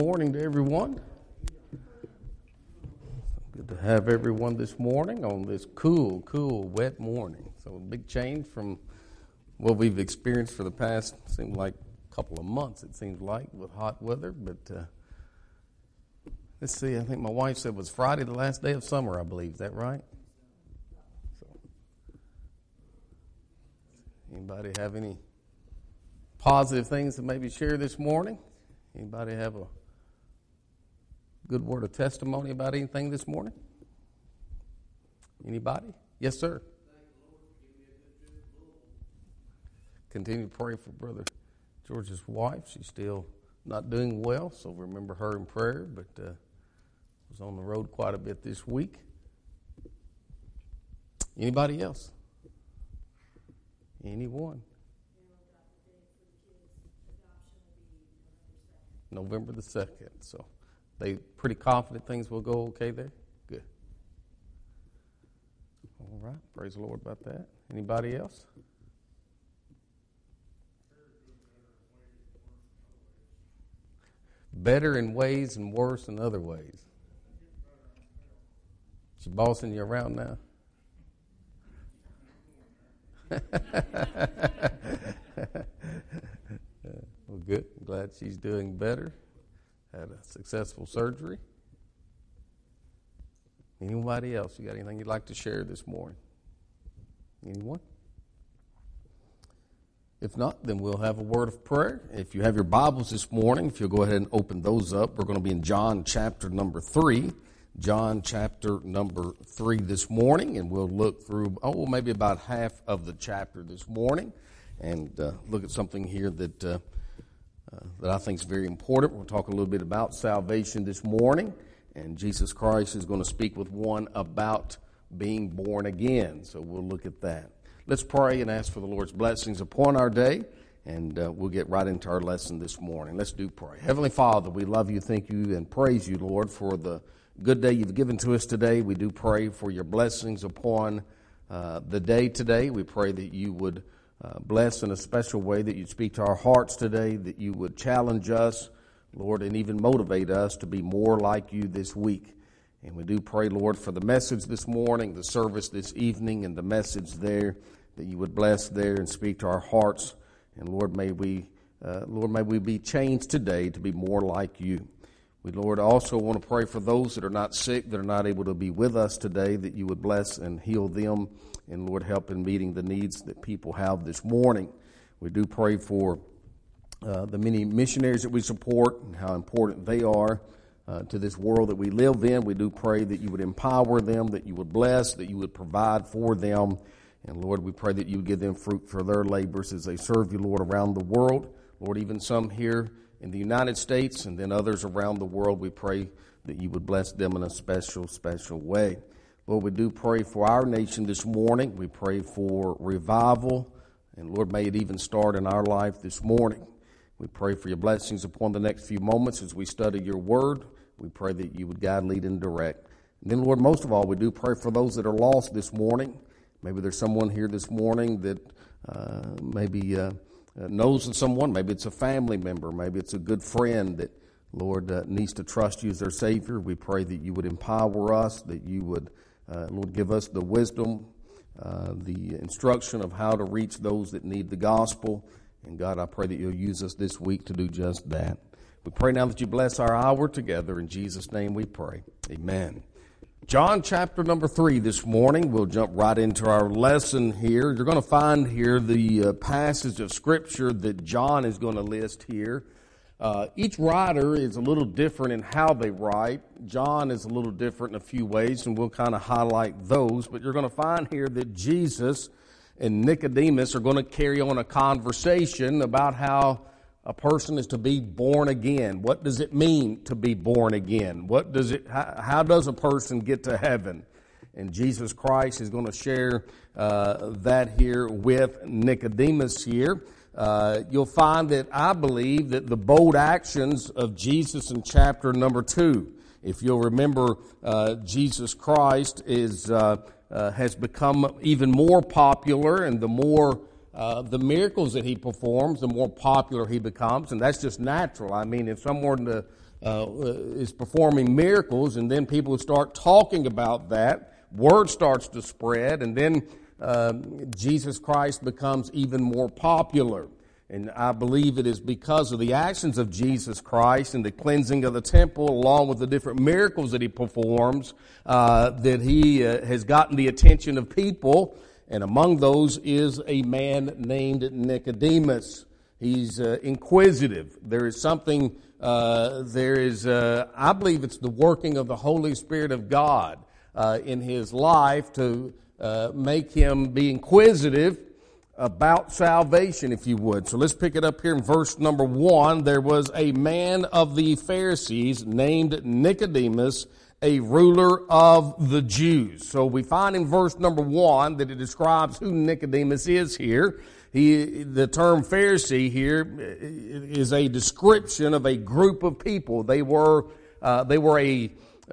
Morning to everyone. Good to have everyone this morning on this cool, wet morning. So a big change from what we've experienced for the past, seems like a couple of months, it seems like, with hot weather. But let's see, I think my wife said it was Friday, the last day of summer, I believe. Is that right? So, anybody have any positive things to maybe share this morning? Anybody have a good word of testimony about anything this morning? Anybody? Yes, sir. Continue to pray for Brother George's wife. She's still not doing well, so remember her in prayer, but was on the road quite a bit this week. Anybody else? Anyone? November the 2nd, so they pretty confident things will go okay there? Good. All right. Praise the Lord about that. Anybody else? Better in ways and worse in other ways. She bossing you around now? Well, good. Glad she's doing better. Had a successful surgery. Anybody else? You got anything you'd like to share this morning? Anyone? If not, then we'll have a word of prayer. If you have your Bibles this morning, if you'll go ahead and open those up, we're going to be in John chapter number 3. John chapter number 3 this morning, and we'll look through, maybe about half of the chapter this morning, and look at something here that I think is very important. We'll talk a little bit about salvation this morning, and Jesus Christ is going to speak with one about being born again. So we'll look at that. Let's pray and ask for the Lord's blessings upon our day, and we'll get right into our lesson this morning. Let's do pray. Heavenly Father, we love you, thank you, and praise you, Lord, for the good day you've given to us today. We do pray for your blessings upon the day today. We pray that you would bless in a special way, that you'd speak to our hearts today, that you would challenge us, Lord, and even motivate us to be more like you this week. And we do pray, Lord, for the message this morning, the service this evening, and the message there, that you would bless there and speak to our hearts. And Lord, may we be changed today to be more like you. We, Lord, also want to pray for those that are not sick, that are not able to be with us today, that you would bless and heal them, and, Lord, help in meeting the needs that people have this morning. We do pray for the many missionaries that we support and how important they are to this world that we live in. We do pray that you would empower them, that you would bless, that you would provide for them. And, Lord, we pray that you would give them fruit for their labors as they serve you, Lord, around the world. Lord, even some here in the United States and then others around the world, we pray that you would bless them in a special way. Lord, we do pray for our nation this morning. We pray for revival, and Lord, may it even start in our life this morning. We pray for your blessings upon the next few moments as we study your word. We pray that you would guide, lead, and direct. And then, Lord, most of all, we do pray for those that are lost this morning. Maybe there's someone here this morning that knows of someone. Maybe it's a family member. Maybe it's a good friend that, Lord, needs to trust you as their Savior. We pray that you would empower us, that you would, Lord, give us the wisdom, the instruction of how to reach those that need the gospel. And God, I pray that you'll use us this week to do just that. We pray now that you bless our hour together. In Jesus' name we pray. Amen. John chapter number 3 this morning. We'll jump right into our lesson here. You're going to find here the passage of Scripture that John is going to list here. Each writer is a little different in how they write. John is a little different in a few ways, and we'll kind of highlight those. But you're going to find here that Jesus and Nicodemus are going to carry on a conversation about how a person is to be born again. What does it mean to be born again? How does a person get to heaven? And Jesus Christ is going to share that here with Nicodemus here. You'll find that I believe that the bold actions of Jesus in chapter number 2, if you'll remember, Jesus Christ has become even more popular, and the more the miracles that he performs, the more popular he becomes, and that's just natural. I mean, if someone is performing miracles, and then people start talking about that. Word starts to spread, and then Jesus Christ becomes even more popular. And I believe it is because of the actions of Jesus Christ and the cleansing of the temple, along with the different miracles that he performs, that he has gotten the attention of people. And among those is a man named Nicodemus. He's inquisitive. There is something, I believe it's the working of the Holy Spirit of God in his life to make him be inquisitive about salvation, if you would. So let's pick it up here in verse number 1. There was a man of the Pharisees named Nicodemus, a ruler of the Jews. So we find in verse number 1 that it describes who Nicodemus is here. The term Pharisee here is a description of a group of people. They were a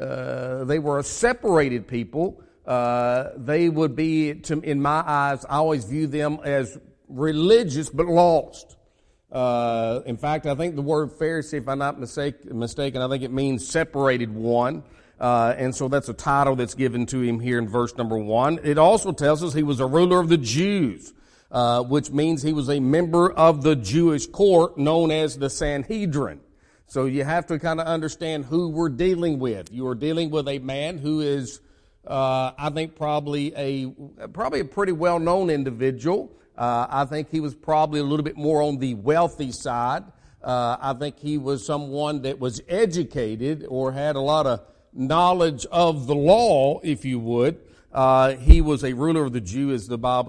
separated people. They would be, in my eyes, I always view them as religious but lost. In fact, I think the word Pharisee, if I'm not mistaken, I think it means separated one. And so that's a title that's given to him here in verse number 1. It also tells us he was a ruler of the Jews, which means he was a member of the Jewish court known as the Sanhedrin. So you have to kind of understand who we're dealing with. You are dealing with a man who is I think probably a pretty well-known individual. I think he was probably a little bit more on the wealthy side. I think he was someone that was educated or had a lot of knowledge of the law, if you would. He was a ruler of the Jews,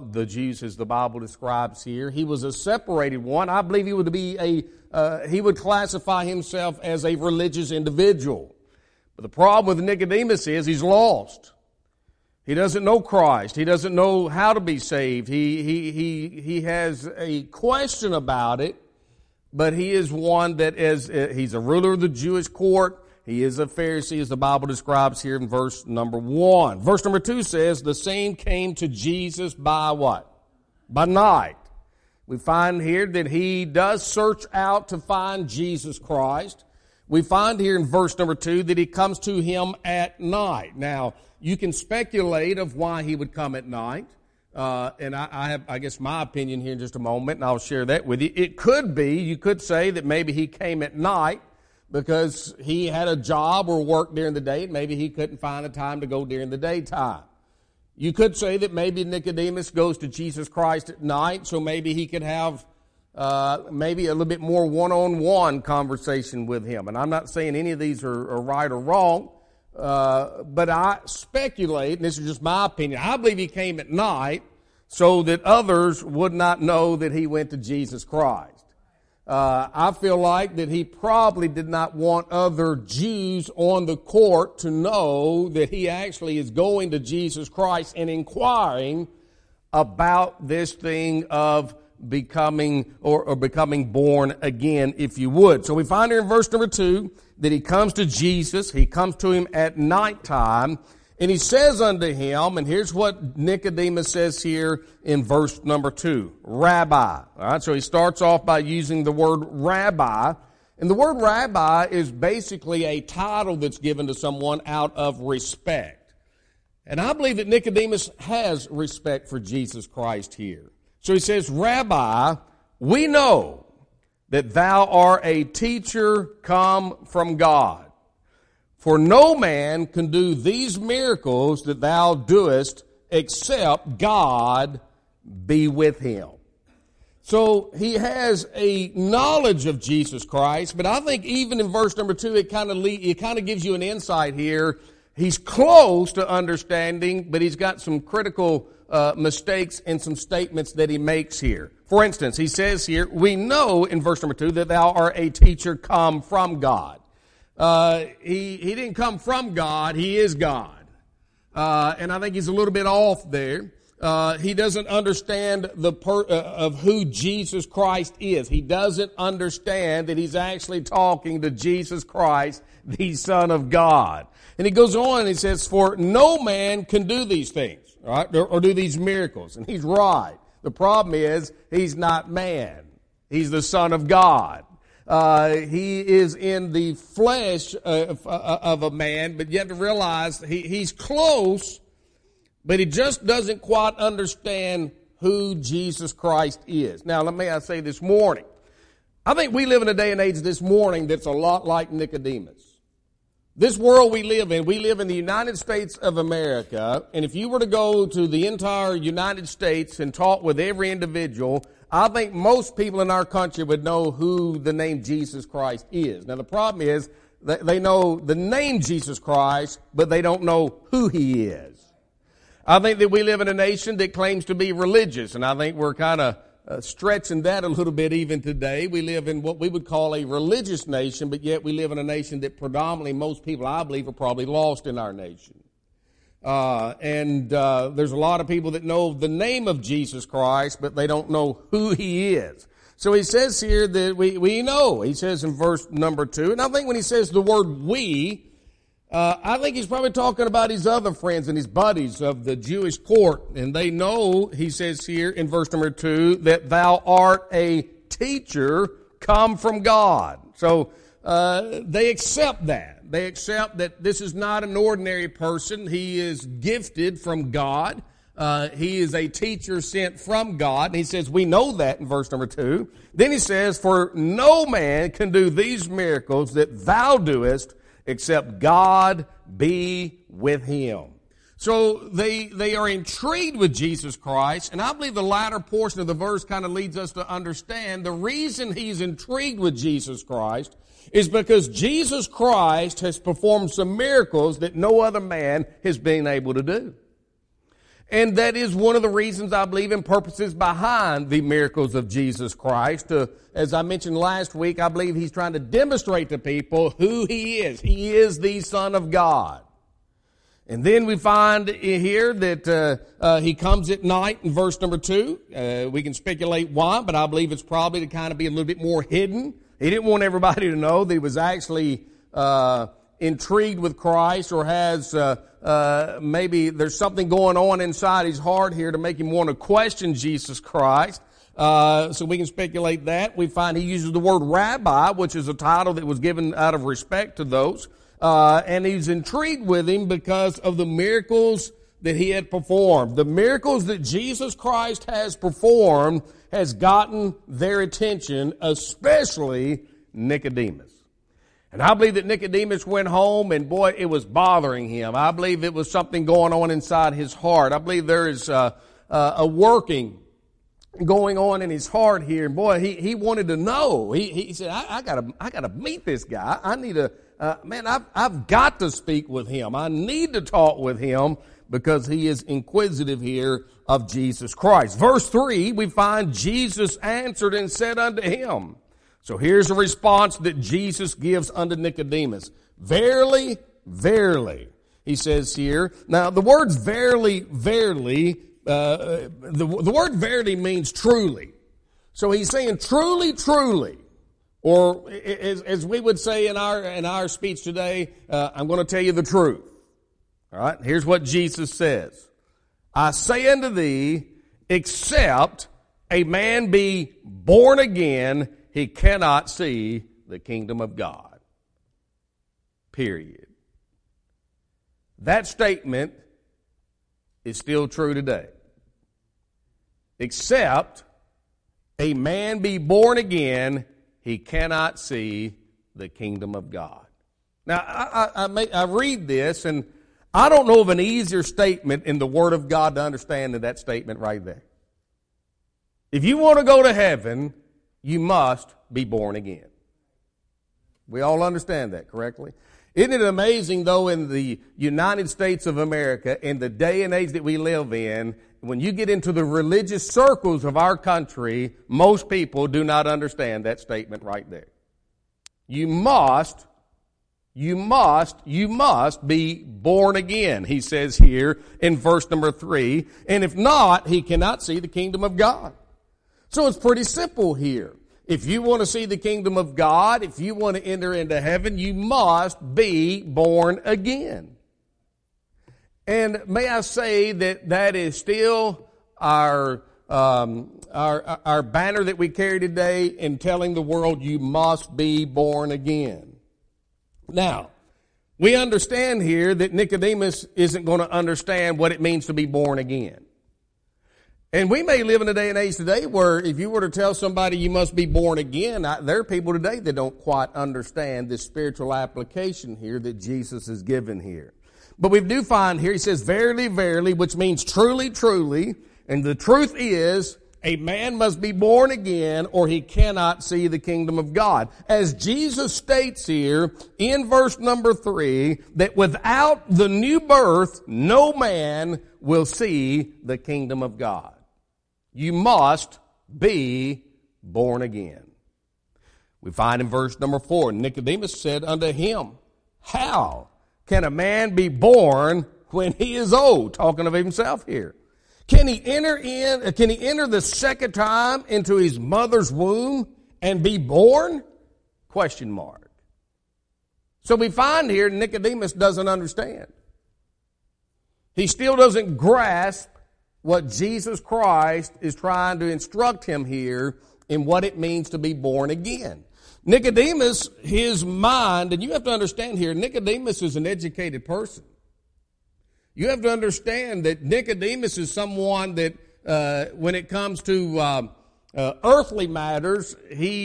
as the Bible describes here. He was a separated one. I believe he would be he would classify himself as a religious individual. But the problem with Nicodemus is he's lost. He doesn't know Christ. He doesn't know how to be saved. He has a question about it, but he is one that he's a ruler of the Jewish court. He is a Pharisee, as the Bible describes here in verse number 1. Verse number 2 says, the same came to Jesus by what? By night. We find here that he does search out to find Jesus Christ. We find here in verse number 2 that he comes to him at night. Now, you can speculate of why he would come at night. And I have, I guess, my opinion here in just a moment, and I'll share that with you. It could be, you could say that maybe he came at night because he had a job or work during the day, and maybe he couldn't find a time to go during the daytime. You could say that maybe Nicodemus goes to Jesus Christ at night, so maybe he could have maybe a little bit more one-on-one conversation with him. And I'm not saying any of these are right or wrong, but I speculate, and this is just my opinion, I believe he came at night so that others would not know that he went to Jesus Christ. I feel like that he probably did not want other Jews on the court to know that he actually is going to Jesus Christ and inquiring about this thing of becoming or becoming born again, if you would. So we find here in verse number 2 that he comes to Jesus. He comes to him at nighttime, and he says unto him, and here's what Nicodemus says here in verse number 2, Rabbi. All right, so he starts off by using the word rabbi. And the word rabbi is basically a title that's given to someone out of respect. And I believe that Nicodemus has respect for Jesus Christ here. So he says, Rabbi, we know that thou art a teacher come from God. For no man can do these miracles that thou doest except God be with him. So he has a knowledge of Jesus Christ, but I think even in verse number 2, it kind of gives you an insight here. He's close to understanding, but he's got some critical mistakes in some statements that he makes here. For instance, he says here, we know in verse number 2 that thou art a teacher come from God. He didn't come from God, he is God. And I think he's a little bit off there. He doesn't understand of who Jesus Christ is. He doesn't understand that he's actually talking to Jesus Christ, the Son of God. And he goes on and he says, for no man can do these things, right, or do these miracles. And he's right. The problem is he's not man. He's the Son of God. He is in the flesh of a man, but you have to realize he's close, but he just doesn't quite understand who Jesus Christ is. Now, let me say this morning, I think we live in a day and age this morning that's a lot like Nicodemus. This world we live in the United States of America, and if you were to go to the entire United States and talk with every individual, I think most people in our country would know who the name Jesus Christ is. Now, the problem is that they know the name Jesus Christ, but they don't know who He is. I think that we live in a nation that claims to be religious, and I think we're kind of stretching that a little bit even today. We live in what we would call a religious nation, but yet we live in a nation that predominantly most people, I believe, are probably lost in our nation. There's a lot of people that know the name of Jesus Christ, but they don't know who He is. So he says here that we know. He says in verse number 2, and I think when he says the word we, I think he's probably talking about his other friends and his buddies of the Jewish court. And they know, he says here in verse number 2, that thou art a teacher come from God. So they accept that. They accept that this is not an ordinary person. He is gifted from God. He is a teacher sent from God. And he says, we know that in verse number 2. Then he says, for no man can do these miracles that thou doest, except God be with him. So they are intrigued with Jesus Christ, and I believe the latter portion of the verse kind of leads us to understand the reason he's intrigued with Jesus Christ is because Jesus Christ has performed some miracles that no other man has been able to do. And that is one of the reasons I believe in purposes behind the miracles of Jesus Christ. As I mentioned last week, I believe he's trying to demonstrate to people who he is. He is the Son of God. And then we find here that he comes at night in verse number 2. We can speculate why, but I believe it's probably to kind of be a little bit more hidden. He didn't want everybody to know that he was actually intrigued with Christ, or has maybe there's something going on inside his heart here to make him want to question Jesus Christ. So we can speculate that. We find he uses the word rabbi, which is a title that was given out of respect to those. And he's intrigued with him because of the miracles that he had performed. The miracles that Jesus Christ has performed has gotten their attention, especially Nicodemus. And I believe that Nicodemus went home and boy, it was bothering him. I believe it was something going on inside his heart. I believe there is a working going on in his heart here. And boy, he wanted to know. He said, I gotta meet this guy. I need to, I've got to speak with him. I need to talk with him because he is inquisitive here of Jesus Christ. Verse 3, we find Jesus answered and said unto him. So here's a response that Jesus gives unto Nicodemus. Verily, verily, he says here. Now, the words verily, verily, the word verily means truly. So he's saying truly, truly. Or as we would say in our speech today, I'm going to tell you the truth. All right, here's what Jesus says. I say unto thee, except a man be born again, he cannot see the kingdom of God. Period. That statement is still true today. Except a man be born again, he cannot see the kingdom of God. Now, I read this, and I don't know of an easier statement in the Word of God to understand than that statement right there. If you want to go to heaven, you must be born again. We all understand that correctly? Isn't it amazing, though, in the United States of America, in the day and age that we live in, when you get into the religious circles of our country, most people do not understand that statement right there. You must be born again, he says here in verse number 3. And if not, he cannot see the kingdom of God. So it's pretty simple here. If you want to see the kingdom of God, if you want to enter into heaven, you must be born again. And may I say that is still our our banner that we carry today in telling the world you must be born again. Now, we understand here that Nicodemus isn't going to understand what it means to be born again. And we may live in a day and age today where if you were to tell somebody you must be born again, there are people today that don't quite understand this spiritual application here that Jesus has given here. But we do find here, he says, verily, verily, which means truly, truly. And the truth is, a man must be born again or he cannot see the kingdom of God. As Jesus states here in verse number 3, that without the new birth, no man will see the kingdom of God. You must be born again. We find in verse number 4, Nicodemus said unto him, how can a man be born when he is old? Talking of himself here. Can he enter the second time into his mother's womb and be born? Question mark. So we find here Nicodemus doesn't understand. He still doesn't grasp what Jesus Christ is trying to instruct him here in what it means to be born again. Nicodemus, his mind, and you have to understand here, Nicodemus is an educated person. You have to understand that Nicodemus is someone that, when it comes to earthly matters, he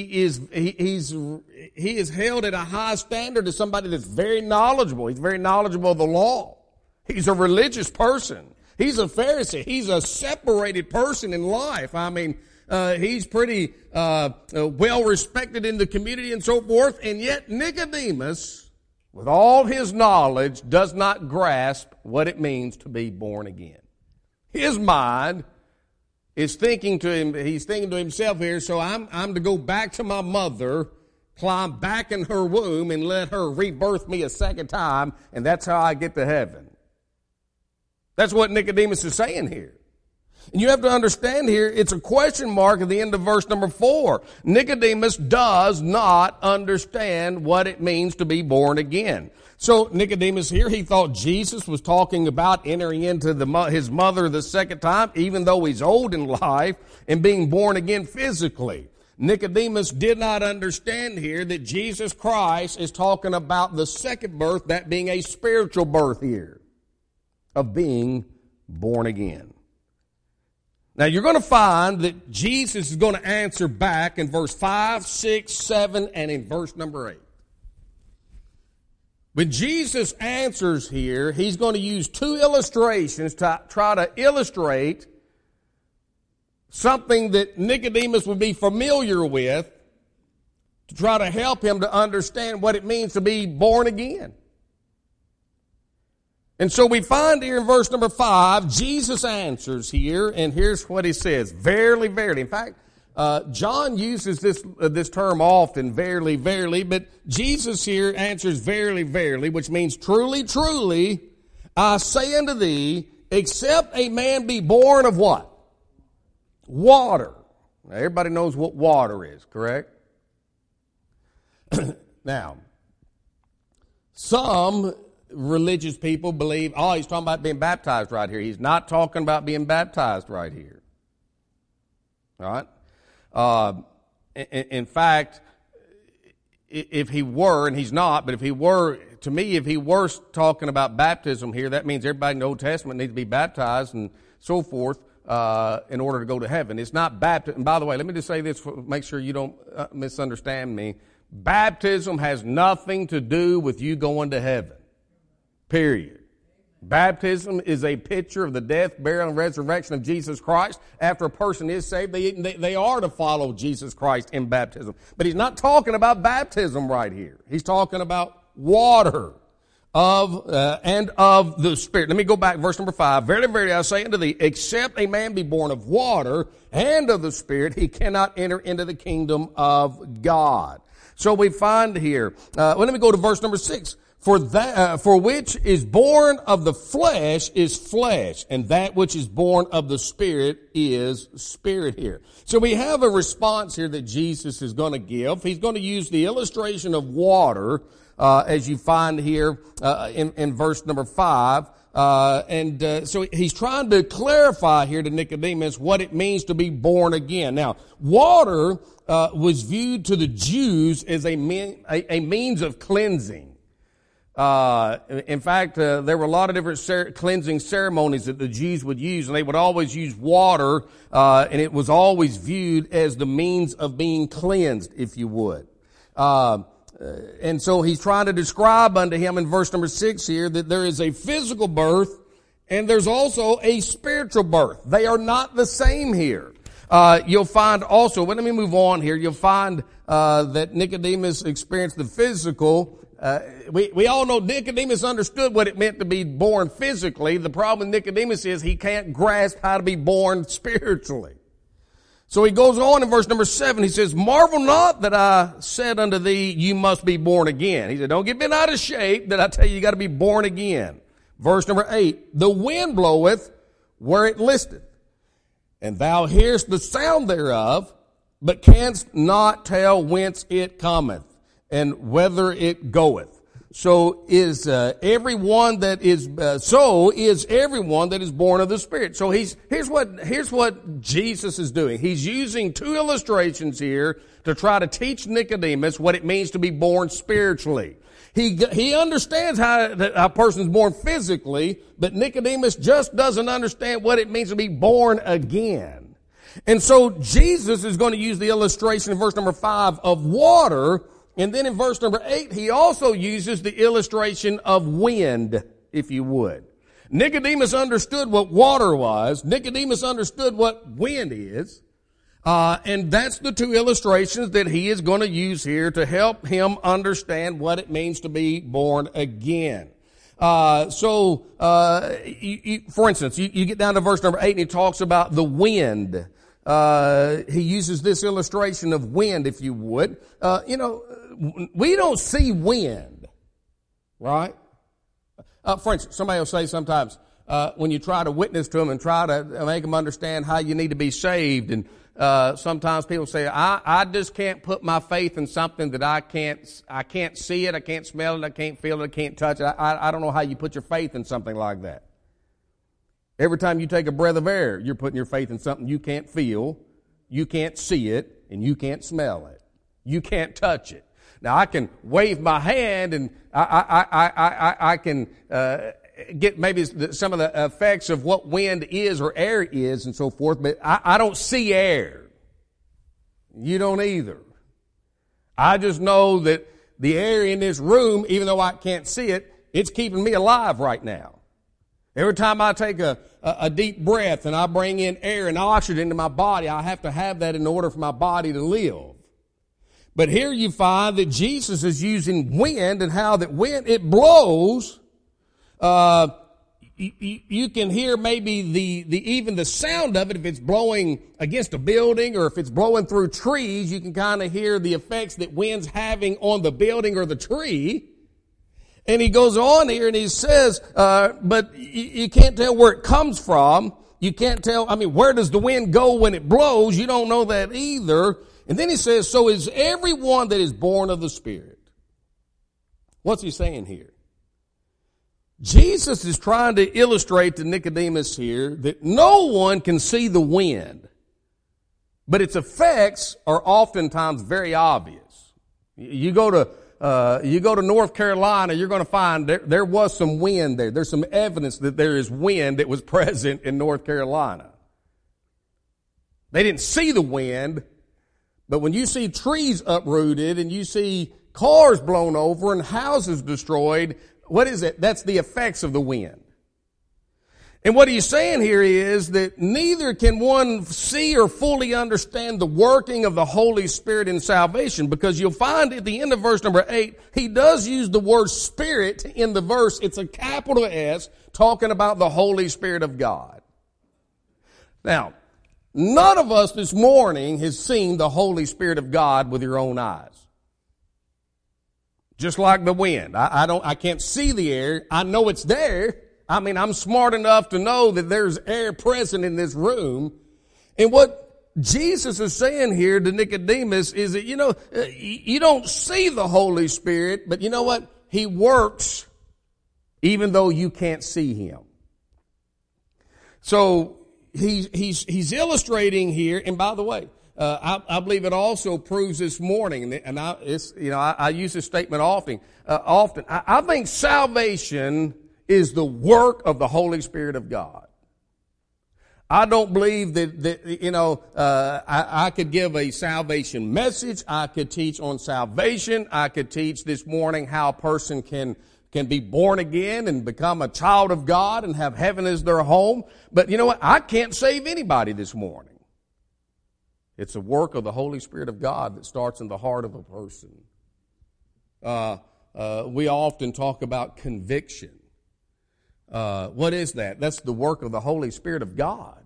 is held at a high standard as somebody that's very knowledgeable. He's very knowledgeable of the law. He's a religious person. He's a Pharisee. He's a separated person in life. I mean, he's pretty well respected in the community and so forth. And yet Nicodemus, with all his knowledge, does not grasp what it means to be born again. His mind is thinking to him, he's thinking to himself here, so I'm to go back to my mother, climb back in her womb and let her rebirth me a second time, and that's how I get to heaven. That's what Nicodemus is saying here. And you have to understand here, it's a question mark at the end of verse number 4. Nicodemus does not understand what it means to be born again. So Nicodemus here, he thought Jesus was talking about entering into his mother the second time, even though he's old in life, and being born again physically. Nicodemus did not understand here that Jesus Christ is talking about the second birth, that being a spiritual birth here, of being born again. Now you're going to find that Jesus is going to answer back in verse 5, 6, 7, and in verse number 8. When Jesus answers here, he's going to use two illustrations to try to illustrate something that Nicodemus would be familiar with, to try to help him to understand what it means to be born again. And so we find here in verse number 5, Jesus answers here, and here's what he says, verily, verily. In fact, John uses this term often, verily, verily, but Jesus here answers verily, verily, which means truly, truly, I say unto thee, except a man be born of what? Water. Now, everybody knows what water is, correct? Now, some religious people believe, he's talking about being baptized right here. He's not talking about being baptized right here. All right? In fact, if he were, and he's not, but if he were, to me, if he were talking about baptism here, that means everybody in the Old Testament needs to be baptized and so forth in order to go to heaven. It's not baptism. And by the way, let me just say this, make sure you don't misunderstand me. Baptism has nothing to do with you going to heaven. Period. Baptism is a picture of the death, burial, and resurrection of Jesus Christ. After a person is saved, they are to follow Jesus Christ in baptism. But he's not talking about baptism right here. He's talking about water and of the Spirit. Let me go back, verse number 5. Verily, verily, I say unto thee, except a man be born of water and of the Spirit, he cannot enter into the kingdom of God. So we find here, let me go to verse number 6. For which is born of the flesh is flesh, and that which is born of the Spirit is spirit here. So we have a response here that Jesus is going to give. He's going to use the illustration of water, as you find here in verse number 5. So he's trying to clarify here to Nicodemus what it means to be born again. Now, water was viewed to the Jews as a means of cleansing. In fact, there were a lot of different cleansing ceremonies that the Jews would use, and they would always use water, and it was always viewed as the means of being cleansed, if you would. And so he's trying to describe unto him in verse number 6 here that there is a physical birth and there's also a spiritual birth. They are not the same here. You'll find also, but let me move on here, you'll find that Nicodemus experienced the physical. We all know Nicodemus understood what it meant to be born physically. The problem with Nicodemus is he can't grasp how to be born spiritually. So he goes on in verse number 7. He says, marvel not that I said unto thee, you must be born again. He said, don't get bent out of shape that I tell you got to be born again. Verse number 8, the wind bloweth where it listeth, and thou hearest the sound thereof, but canst not tell whence it cometh, and whither it goeth. So is everyone that is everyone that is born of the Spirit. So here's what Jesus is doing. He's using two illustrations here to try to teach Nicodemus what it means to be born spiritually. He understands how a person's born physically, but Nicodemus just doesn't understand what it means to be born again. And so Jesus is going to use the illustration in verse number 5 of water. And then in verse number 8, he also uses the illustration of wind, if you would. Nicodemus understood what water was. Nicodemus understood what wind is. And that's the two illustrations that he is going to use here to help him understand what it means to be born again. For instance, you get down to verse number 8 and he talks about the wind. He uses this illustration of wind, if you would. We don't see wind, right? For instance, somebody will say sometimes, when you try to witness to them and try to make them understand how you need to be saved, and sometimes people say, I just can't put my faith in something that I can't see it, I can't smell it, I can't feel it, I can't touch it. I don't know how you put your faith in something like that. Every time you take a breath of air, you're putting your faith in something you can't feel, you can't see it, and you can't smell it. You can't touch it. Now, I can wave my hand and I can get maybe some of the effects of what wind is or air is and so forth, but I don't see air. You don't either. I just know that the air in this room, even though I can't see it, it's keeping me alive right now. Every time I take a deep breath and I bring in air and oxygen into my body, I have to have that in order for my body to live. But here you find that Jesus is using wind and how that wind, it blows. You can hear maybe even the sound of it if it's blowing against a building or if it's blowing through trees. You can kind of hear the effects that wind's having on the building or the tree. And he goes on here and he says, but you can't tell where it comes from. You can't tell, where does the wind go when it blows? You don't know that either. And then he says, so is everyone that is born of the Spirit. What's he saying here? Jesus is trying to illustrate to Nicodemus here that no one can see the wind, but its effects are oftentimes very obvious. You go to North Carolina, you're going to find there was some wind there. There's some evidence that there is wind that was present in North Carolina. They didn't see the wind, but when you see trees uprooted and you see cars blown over and houses destroyed, what is it? That's the effects of the wind. And what he's saying here is that neither can one see or fully understand the working of the Holy Spirit in salvation, because you'll find at the end of verse number 8, he does use the word Spirit in the verse. It's a capital S talking about the Holy Spirit of God. Now, none of us this morning has seen the Holy Spirit of God with your own eyes. Just like the wind. I can't see the air. I know it's there. I'm smart enough to know that there's air present in this room. And what Jesus is saying here to Nicodemus is that, you don't see the Holy Spirit, but you know what? He works even though you can't see him. So he's illustrating here, and by the way, I believe it also proves this morning, and I use this statement often. I think salvation is the work of the Holy Spirit of God. I don't believe that I could give a salvation message. I could teach on salvation. I could teach this morning how a person can be born again and become a child of God and have heaven as their home. But you know what? I can't save anybody this morning. It's a work of the Holy Spirit of God that starts in the heart of a person. We often talk about conviction. What is that? That's the work of the Holy Spirit of God.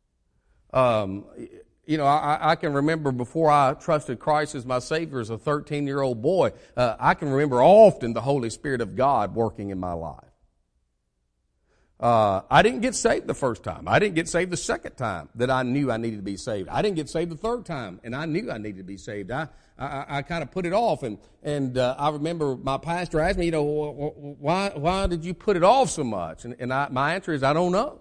I can remember before I trusted Christ as my Savior as a 13-year-old boy, I can remember often the Holy Spirit of God working in my life. I didn't get saved the first time. I didn't get saved the second time that I knew I needed to be saved. I didn't get saved the third time, and I knew I needed to be saved. I kind of put it off, and I remember my pastor asked me, why did you put it off so much? And my answer is, I don't know.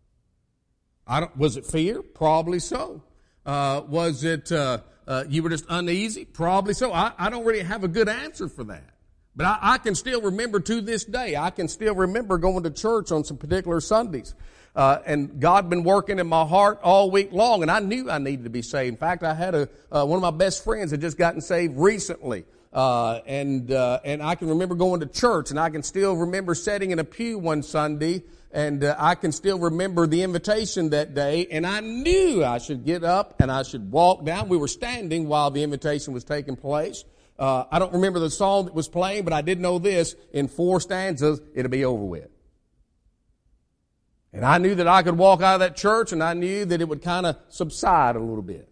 Was it fear? Probably so. Was it you were just uneasy? Probably so. I don't really have a good answer for that. But I can still remember to this day, I can still remember going to church on some particular Sundays. And God been working in my heart all week long, and I knew I needed to be saved. In fact, I had one of my best friends had just gotten saved recently. And I can remember going to church, and I can still remember sitting in a pew one Sunday, and I can still remember the invitation that day, and I knew I should get up and I should walk down. We were standing while the invitation was taking place. I don't remember the song that was playing, but I did know this: in 4 stanzas, it'll be over with. And I knew that I could walk out of that church, and I knew that it would kind of subside a little bit.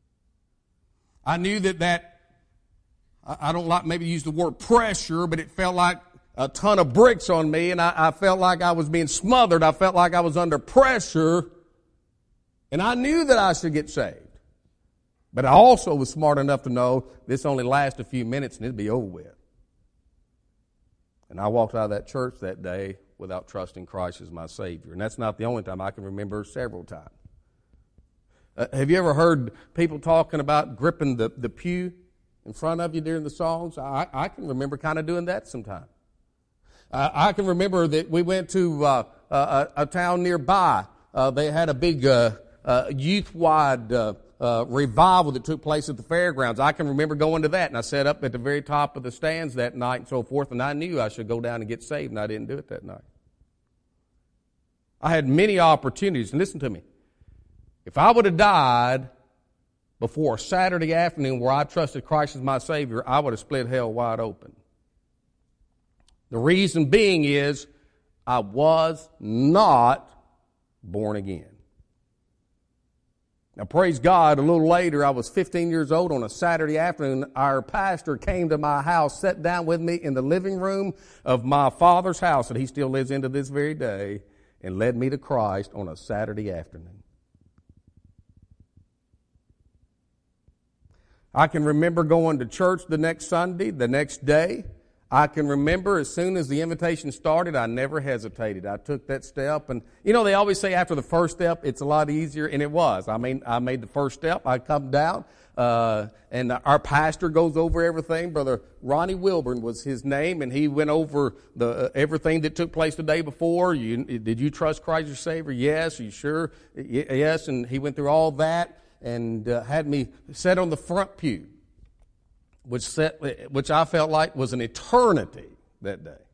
I knew that I don't like maybe use the word pressure, but it felt like a ton of bricks on me, and I felt like I was being smothered. I felt like I was under pressure, and I knew that I should get saved. But I also was smart enough to know this only lasts a few minutes and it'll be over with. And I walked out of that church that day without trusting Christ as my Savior. And that's not the only time. I can remember several times. Have you ever heard people talking about gripping the pew in front of you during the songs? I can remember kind of doing that sometimes. I can remember that we went to a town nearby. They had a big youth-wide revival that took place at the fairgrounds. I can remember going to that, and I sat up at the very top of the stands that night and so forth, and I knew I should go down and get saved, and I didn't do it that night. I had many opportunities, and listen to me. If I would have died before a Saturday afternoon where I trusted Christ as my Savior, I would have split hell wide open. The reason being is I was not born again. Now, praise God, a little later, I was 15 years old on a Saturday afternoon. Our pastor came to my house, sat down with me in the living room of my father's house that he still lives in to this very day, and led me to Christ on a Saturday afternoon. I can remember going to church the next Sunday, the next day. I can remember as soon as the invitation started, I never hesitated. I took that step. And, they always say after the first step, it's a lot easier. And it was. I made the first step. I come down, and our pastor goes over everything. Brother Ronnie Wilburn was his name, and he went over everything that took place the day before. Did you trust Christ your Savior? Yes. Are you sure? Yes. And he went through all that and had me sit on the front pew, which I felt like was an eternity that day.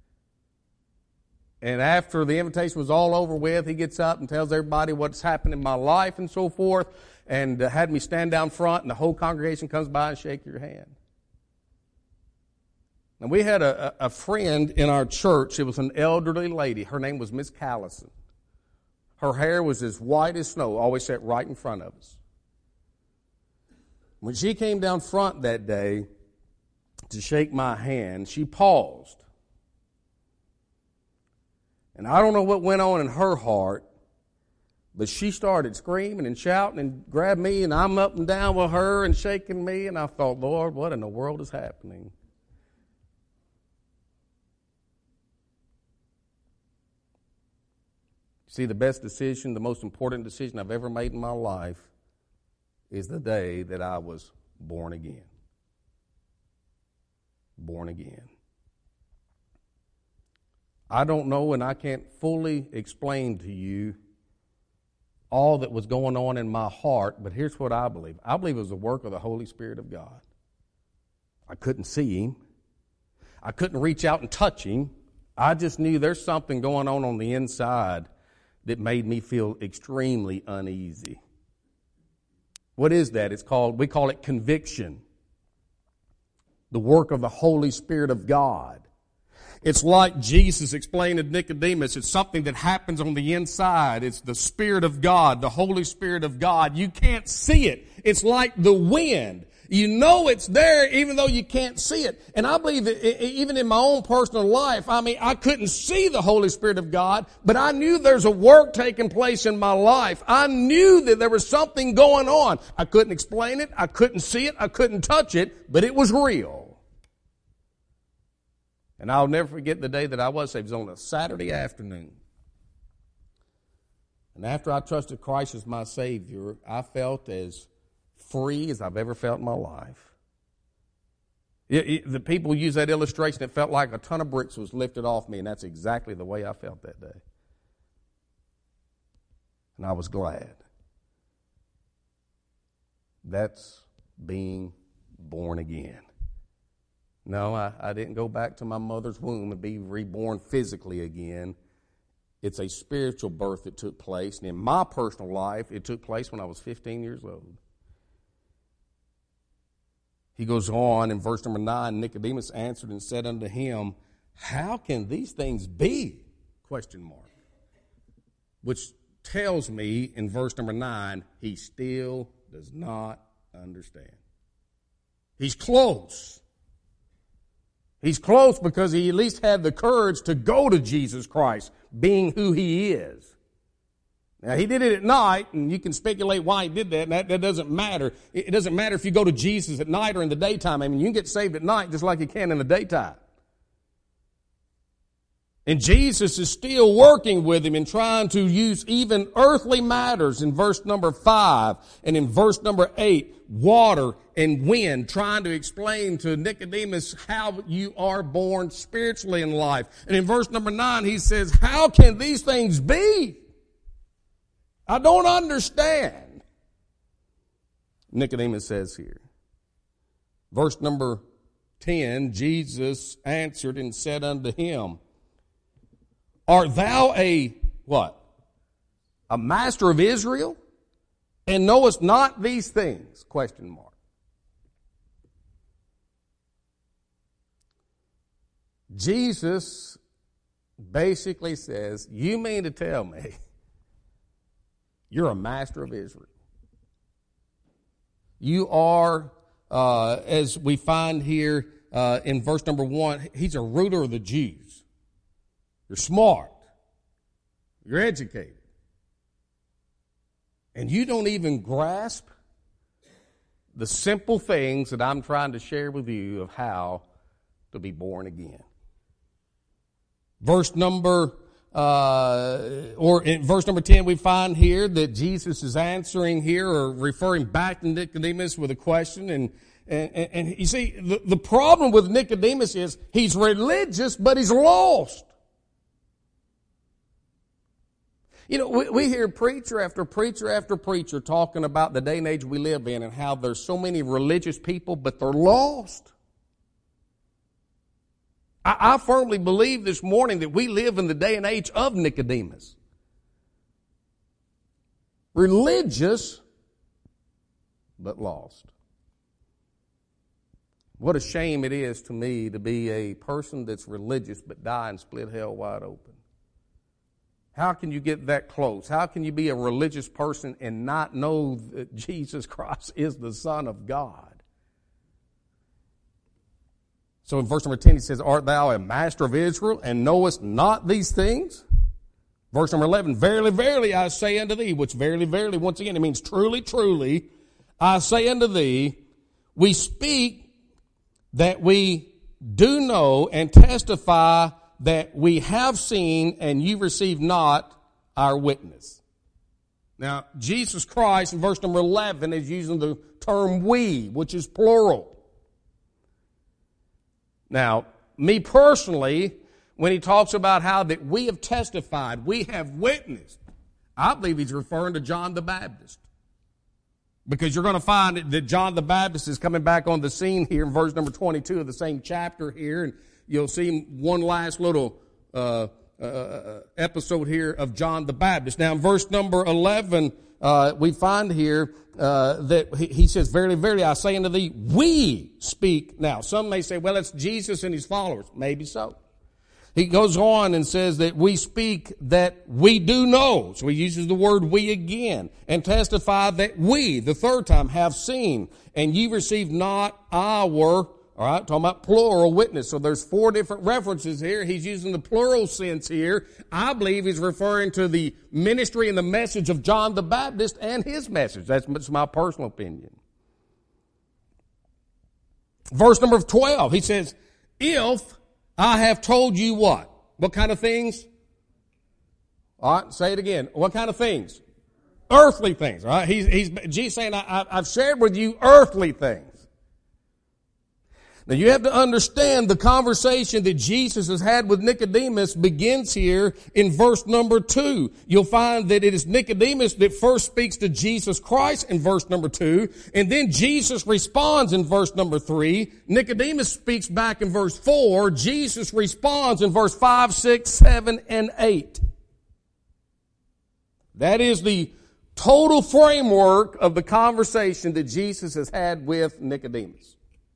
And after the invitation was all over with, he gets up and tells everybody what's happened in my life and so forth, and had me stand down front, and the whole congregation comes by and shake your hand. And we had a friend in our church. It was an elderly lady. Her name was Miss Callison. Her hair was as white as snow, always sat right in front of us. When she came down front that day to shake my hand, she paused. And I don't know what went on in her heart, but she started screaming and shouting and grabbed me, and I'm up and down with her and shaking me, and I thought, Lord, what in the world is happening? See, the best decision, the most important decision I've ever made in my life is the day that I was born again. Born again. I don't know, and I can't fully explain to you all that was going on in my heart, but here's what I believe. I believe it was the work of the Holy Spirit of God. I couldn't see Him. I couldn't reach out and touch Him. I just knew there's something going on the inside that made me feel extremely uneasy. What is that? We call it conviction. The work of the Holy Spirit of God. It's like Jesus explained to Nicodemus. It's something that happens on the inside. It's the Spirit of God, the Holy Spirit of God. You can't see it. It's like the wind. You know it's there even though you can't see it. And I believe that even in my own personal life, I couldn't see the Holy Spirit of God, but I knew there's a work taking place in my life. I knew that there was something going on. I couldn't explain it. I couldn't see it. I couldn't touch it, but it was real. And I'll never forget the day that I was saved. It was on a Saturday afternoon. And after I trusted Christ as my Savior, I felt as free as I've ever felt in my life. The people use that illustration. It felt like a ton of bricks was lifted off me, and that's exactly the way I felt that day. And I was glad. That's being born again. No, I didn't go back to my mother's womb and be reborn physically again. It's a spiritual birth that took place. And in my personal life, it took place when I was 15 years old. He goes on in verse number 9, Nicodemus answered and said unto him, how can these things be? ? Which tells me in verse number 9, he still does not understand. He's close. He's close because he at least had the courage to go to Jesus Christ, being who He is. Now, he did it at night, and you can speculate why he did that, and that doesn't matter. It doesn't matter if you go to Jesus at night or in the daytime. You can get saved at night just like you can in the daytime. And Jesus is still working with him and trying to use even earthly matters in verse number 5 and in verse number 8, water and wind, trying to explain to Nicodemus how you are born spiritually in life. And in verse number 9, he says, how can these things be? I don't understand. Nicodemus says here. Verse number 10, Jesus answered and said unto him, art thou a, what? A master of Israel? And knowest not these things? ? Jesus basically says, you mean to tell me you're a master of Israel? You are, as we find here in verse number 1, he's a ruler of the Jews. You're smart. You're educated. And you don't even grasp the simple things that I'm trying to share with you of how to be born again. Verse number, or in verse number 10, we find here that Jesus is answering here or referring back to Nicodemus with a question. And you see, the problem with Nicodemus is he's religious, but he's lost. You know, we hear preacher after preacher after preacher talking about the day and age we live in and how there's so many religious people, but they're lost. I firmly believe this morning that we live in the day and age of Nicodemus. Religious, but lost. What a shame it is to me to be a person that's religious but die and split hell wide open. How can you get that close? How can you be a religious person and not know that Jesus Christ is the Son of God? So in verse number 10 he says, art thou a master of Israel and knowest not these things? Verse number 11, verily, verily, I say unto thee, which verily, verily, once again, it means truly, truly, I say unto thee, we speak that we do know and testify that we have seen and you receive not our witness. Now, Jesus Christ in verse number 11 is using the term we, which is plural. Now, me personally, when he talks about how that we have testified, we have witnessed, I believe he's referring to John the Baptist. Because you're going to find that John the Baptist is coming back on the scene here in verse number 22 of the same chapter here. And you'll see one last little episode here of John the Baptist. Now in verse number 11, we find here that he says, "Verily, verily, I say unto thee, we speak." Now, some may say, well, it's Jesus and his followers. Maybe so. He goes on and says that we speak that we do know. So he uses the word we again. And testify that we, the third time, have seen. And ye receive not our, all right, talking about plural witness. So there's 4 different references here. He's using the plural sense here. I believe he's referring to the ministry and the message of John the Baptist and his message. That's my personal opinion. Verse number 12, he says, if I have told you what? What kind of things? All right, say it again. What kind of things? Earthly things, all right? Jesus saying, I've shared with you earthly things. Now you have to understand the conversation that Jesus has had with Nicodemus begins here in verse number 2. You'll find that it is Nicodemus that first speaks to Jesus Christ in verse number 2, and then Jesus responds in verse number 3. Nicodemus speaks back in verse 4. Jesus responds in verse 5, 6, 7, and 8. That is the total framework of the conversation that Jesus has had with Nicodemus.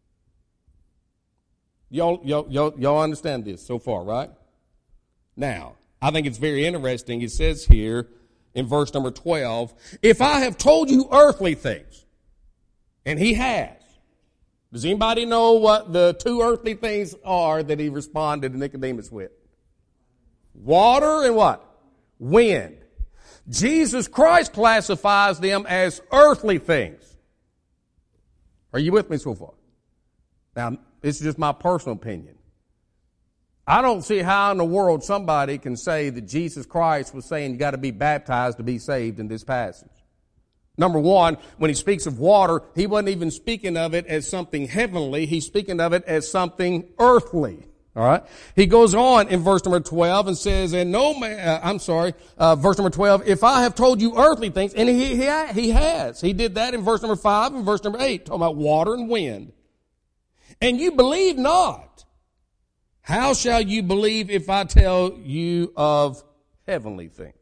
Y'all understand this so far, right? Now, I think it's very interesting. It says here in verse number 12, if I have told you earthly things, and he has. Does anybody know what the 2 earthly things are that he responded to Nicodemus with? Water and what? Wind. Jesus Christ classifies them as earthly things. Are you with me so far? Now, this is just my personal opinion. I don't see how in the world somebody can say that Jesus Christ was saying you got to be baptized to be saved in this passage. Number one, when he speaks of water, he wasn't even speaking of it as something heavenly. He's speaking of it as something earthly. All right. He goes on in verse number 12 and says, "And no man, verse number 12. If I have told you earthly things," and he has. He did that in verse number 5 and verse number 8, talking about water and wind. "And you believe not. How shall you believe if I tell you of heavenly things?"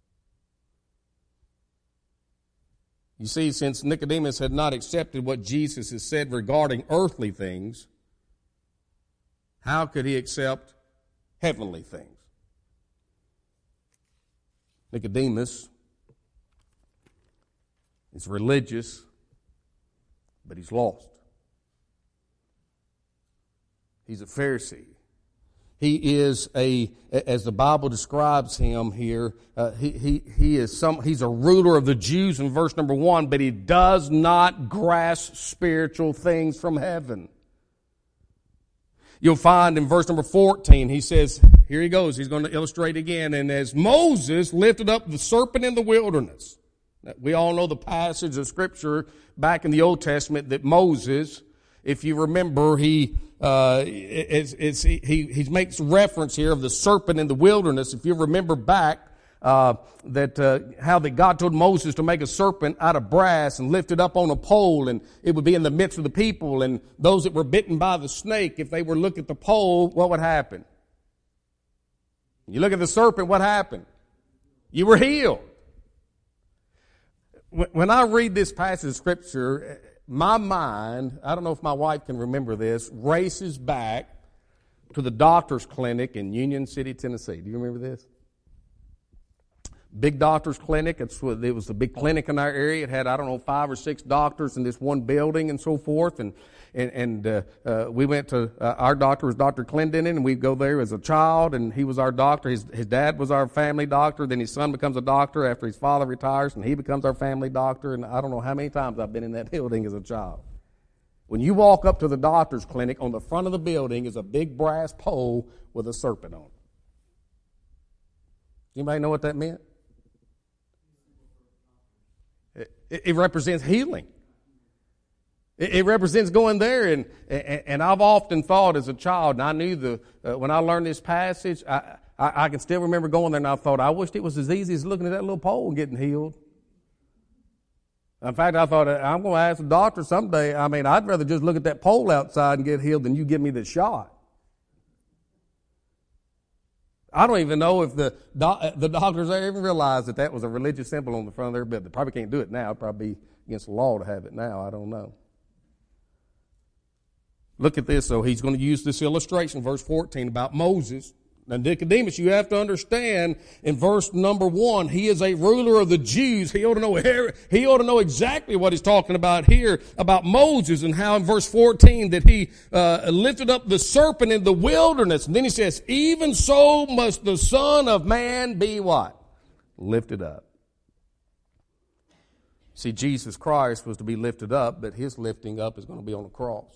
You see, since Nicodemus had not accepted what Jesus has said regarding earthly things, how could he accept heavenly things? Nicodemus is religious, but he's lost. He's a Pharisee. He is as the Bible describes him here, he's a ruler of the Jews in verse number 1, but he does not grasp spiritual things from heaven. You'll find in verse number 14, he says, here he goes, he's going to illustrate again, "And as Moses lifted up the serpent in the wilderness." We all know the passage of Scripture back in the Old Testament that Moses, if you remember, he makes reference here of the serpent in the wilderness. If you remember back how that God told Moses to make a serpent out of brass and lift it up on a pole, and it would be in the midst of the people, and those that were bitten by the snake, if they were to look at the pole, what would happen? You look at the serpent, what happened? You were healed. When I read this passage of Scripture, my mind, I don't know if my wife can remember this, races back to the doctor's clinic in Union City, Tennessee. Do you remember this? Big doctor's clinic. It was a big clinic in our area. It had, 5 or 6 doctors in this one building and so forth. And we went to, our doctor was Dr. Clendenin, and we'd go there as a child, and he was our doctor. His dad was our family doctor. Then his son becomes a doctor after his father retires, and he becomes our family doctor. And I don't know how many times I've been in that building as a child. When you walk up to the doctor's clinic, on the front of the building is a big brass pole with a serpent on it. Anybody know what that meant? It represents healing. It represents going there, and I've often thought as a child, and I knew when I learned this passage, I can still remember going there, and I thought, I wished it was as easy as looking at that little pole and getting healed. In fact, I thought, I'm going to ask the doctor someday, I'd rather just look at that pole outside and get healed than you give me the shot. I don't even know if the doctors ever realized that was a religious symbol on the front of their bed. They probably can't do it now. It'd probably be against the law to have it now. I don't know. Look at this, though. He's going to use this illustration, verse 14, about Moses. Now, Nicodemus, you have to understand, in verse number 1, he is a ruler of the Jews. He ought to know exactly what he's talking about here, about Moses, and how in verse 14 that he lifted up the serpent in the wilderness. And then he says, even so must the Son of Man be what? Lifted up. See, Jesus Christ was to be lifted up, but his lifting up is going to be on the cross.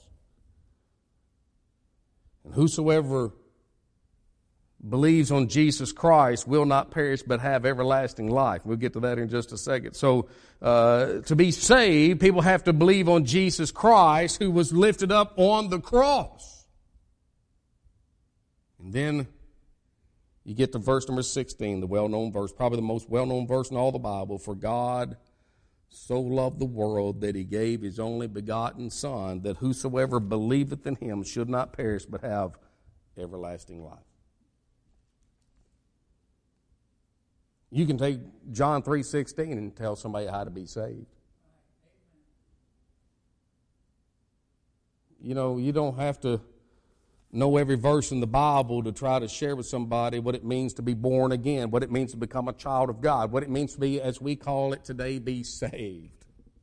And whosoever believes on Jesus Christ will not perish but have everlasting life. We'll get to that in just a second. So to be saved, people have to believe on Jesus Christ who was lifted up on the cross. And then you get to verse number 16, the well-known verse, probably the most well-known verse in all the Bible. For God so loved the world that he gave his only begotten Son, that whosoever believeth in him should not perish but have everlasting life. You can take John 3:16 and tell somebody how to be saved. You know, you don't have to know every verse in the Bible to try to share with somebody what it means to be born again, what it means to become a child of God, what it means to be, as we call it today, be saved.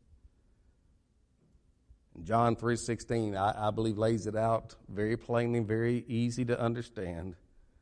John 3:16, I believe, lays it out very plainly, very easy to understand.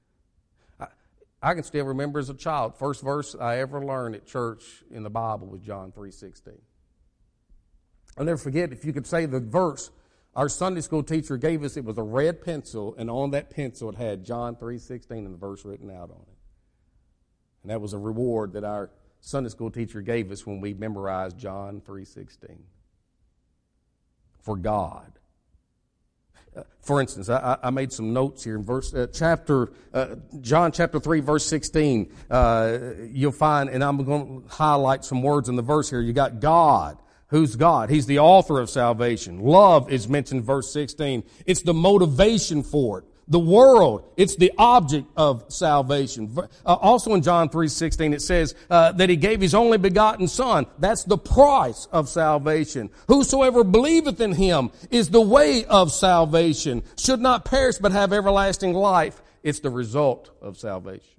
I can still remember as a child, first verse I ever learned at church in the Bible was John 3:16. I'll never forget, if you could say the verse, our Sunday school teacher gave us, it was a red pencil, and on that pencil it had John 3:16 and the verse written out on it. And that was a reward that our Sunday school teacher gave us when we memorized John 3:16. For God. For instance, I made some notes here in John chapter 3, verse 16. You'll find, and I'm going to highlight some words in the verse here. You got God. Who's God? He's the author of salvation. Love is mentioned in verse 16. It's the motivation for it. The world, it's the object of salvation. Also in John 3:16, it says that he gave his only begotten Son. That's the price of salvation. Whosoever believeth in him is the way of salvation. Should not perish but have everlasting life. It's the result of salvation.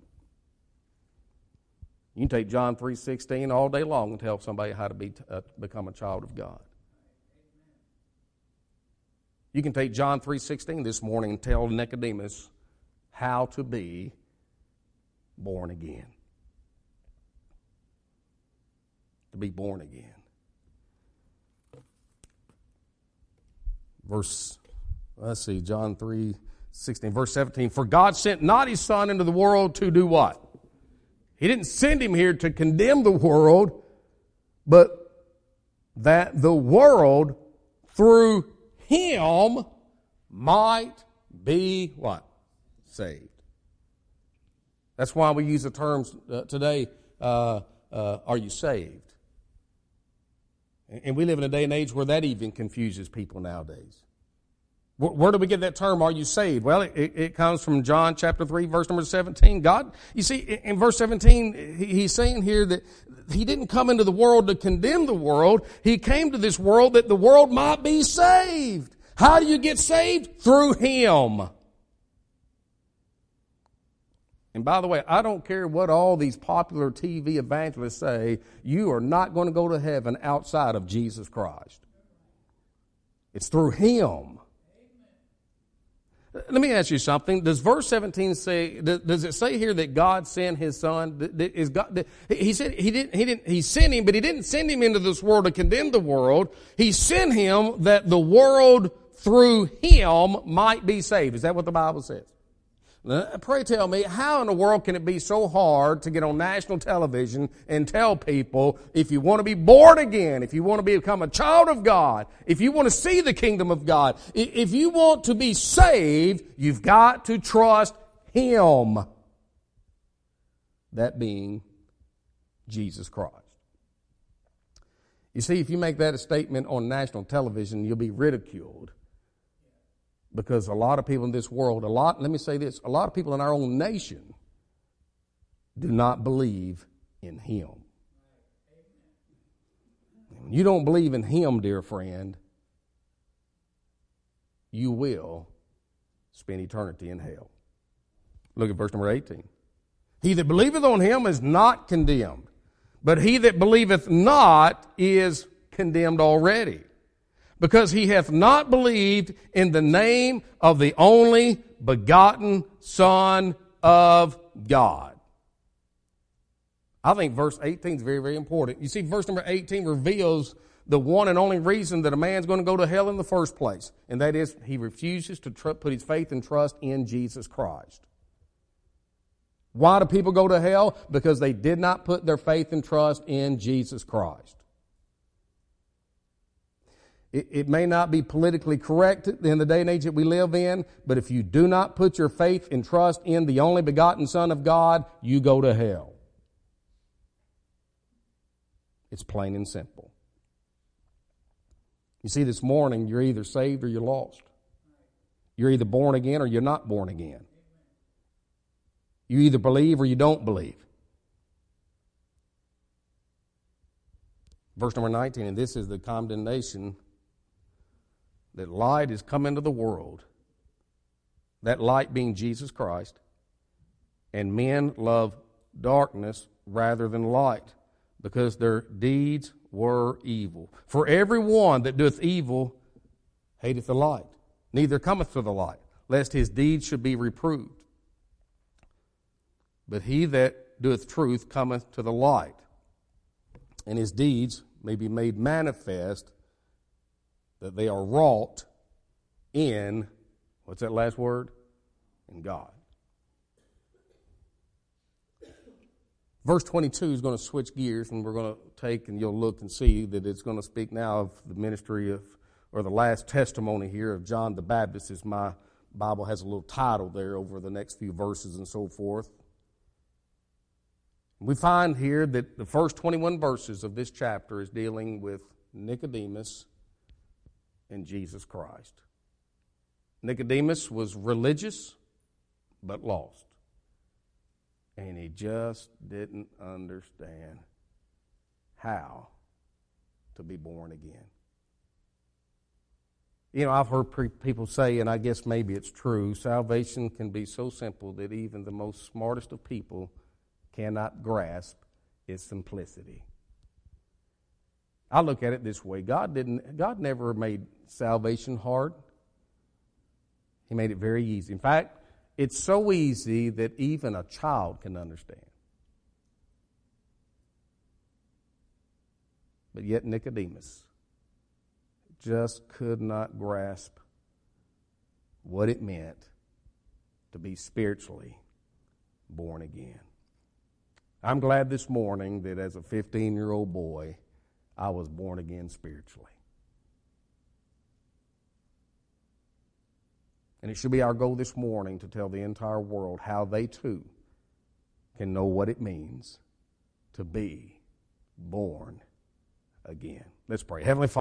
You can take John 3:16 all day long and tell somebody how to become a child of God. You can take John 3:16 this morning and tell Nicodemus how to be born again. To be born again. John 3:16, verse 17. For God sent not his Son into the world to do what? He didn't send him here to condemn the world, but that the world through him might be what? Saved. That's why we use the terms today, are you saved? And we live in a day and age where that even confuses people nowadays. Where do we get that term, are you saved? Well, it comes from John chapter 3, verse number 17. God, you see, in verse 17, he's saying here that he didn't come into the world to condemn the world. He came to this world that the world might be saved. How do you get saved? Through him. And by the way, I don't care what all these popular TV evangelists say, you are not going to go to heaven outside of Jesus Christ. It's through him. Let me ask you something. Does verse 17 say, does it say here that God sent his Son? He said he sent him, but he didn't send him into this world to condemn the world. He sent him that the world through him might be saved. Is that what the Bible says? Pray tell me, how in the world can it be so hard to get on national television and tell people, if you want to be born again, if you want to become a child of God, if you want to see the kingdom of God, if you want to be saved, you've got to trust Him. That being Jesus Christ. You see, if you make that a statement on national television, you'll be ridiculed. Because a lot of people in this world, let me say this, a lot of people in our own nation do not believe in Him. When you don't believe in Him, dear friend, you will spend eternity in hell. Look at verse number 18. He that believeth on Him is not condemned, but he that believeth not is condemned already, because he hath not believed in the name of the only begotten Son of God. I think verse 18 is very, very important. You see, verse number 18 reveals the one and only reason that a man's going to go to hell in the first place, and that is he refuses to put his faith and trust in Jesus Christ. Why do people go to hell? Because they did not put their faith and trust in Jesus Christ. It may not be politically correct in the day and age that we live in, but if you do not put your faith and trust in the only begotten Son of God, you go to hell. It's plain and simple. You see, this morning, you're either saved or you're lost. You're either born again or you're not born again. You either believe or you don't believe. Verse number 19, and this is the condemnation that light is come into the world, that light being Jesus Christ, and men love darkness rather than light, because their deeds were evil. For every one that doeth evil hateth the light, neither cometh to the light, lest his deeds should be reproved. But he that doeth truth cometh to the light, and his deeds may be made manifest, that they are wrought in, what's that last word? In God. Verse 22 is going to switch gears, and we're going to take, and you'll look and see that it's going to speak now of the ministry of, or the last testimony here of John the Baptist, as my Bible has a little title there over the next few verses and so forth. We find here that the first 21 verses of this chapter is dealing with Nicodemus and Jesus Christ. Nicodemus was religious but lost. And he just didn't understand how to be born again. You know, I've heard people say, and I guess maybe it's true, salvation can be so simple that even the most smartest of people cannot grasp its simplicity. I look at it this way. God never made salvation hard. He made it very easy. In fact, it's so easy that even a child can understand. But yet Nicodemus just could not grasp what it meant to be spiritually born again. I'm glad this morning that as a 15-year-old boy, I was born again spiritually. And it should be our goal this morning to tell the entire world how they too can know what it means to be born again. Let's pray. Heavenly Father,